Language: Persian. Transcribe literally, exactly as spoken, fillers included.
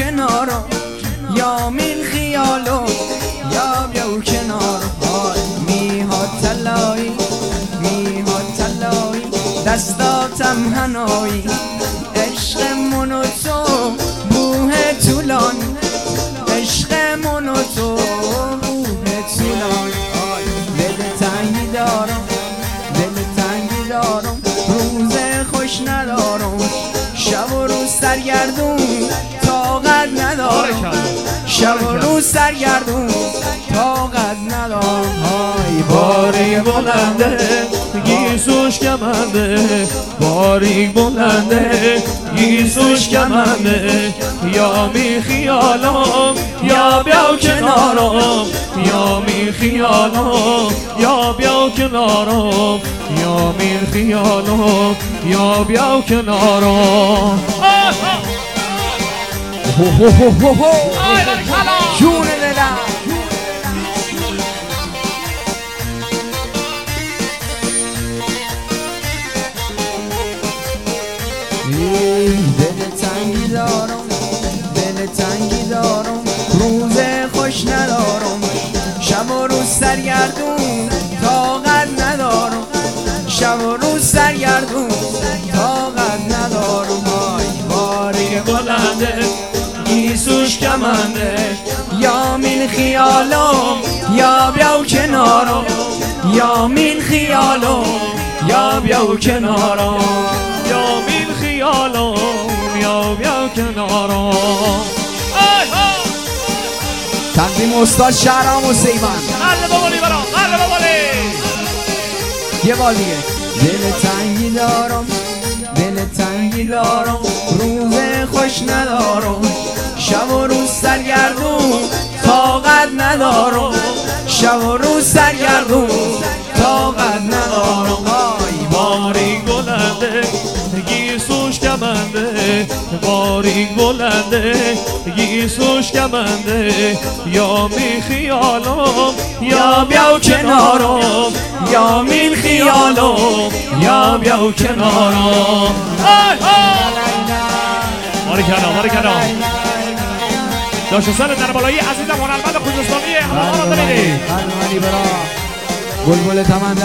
کنارم یا میل خیالم یا بیاو کنارم میها تلایی میها تلایی دستاتم هنایی عشق من و تو بوه طولانی عشق من و تو بوه طولانی دل تنگی دارم دل تنگی دارم روز خوش ندارم شب و روز سرگردون طاقت ندارم شب و روز سرگردون طاقت ندارم های باریک بلنده گیسوش کمنده باریک بلنده گیسوش کمنده یا می خیالم یا بیاو کنارم یا می خیالم یا بیاو کنارم یا می خیالم یا بیاو کنارم جون دلم دل تنگی دارم دل تنگی دارم روز خوش ندارم شب و روز سرگردون طاقت ندارم شب و روز سرگردون طاقت ندارم های باریک بلنده گیسوش کمنده یا من خیالم یا بیاو کنارم یا من خیالم یا بیاو کنارم یا من خیالم یا بیاو کنارم تقدیم استاد شهرام و سیمان قلب بابالی برام قلب بابالی یه بار دیگه دل تنگی دارم دل تنگی دارم روز خوش ندارم شب و روز سرگردون طاقت ندارم شب و روز سرگردون طاقت ندارم باریک بلنده گیسوش کمنده باریک بلنده گیسوش کمنده یا می خیالم یا بیاو کنارم یا می خیالم یا بیاو کنارم ماری کنام ماری کنام داشت سر در بالایی عزیزم هنرمند خوزستانی همه آمده بیدی بلبل تمنده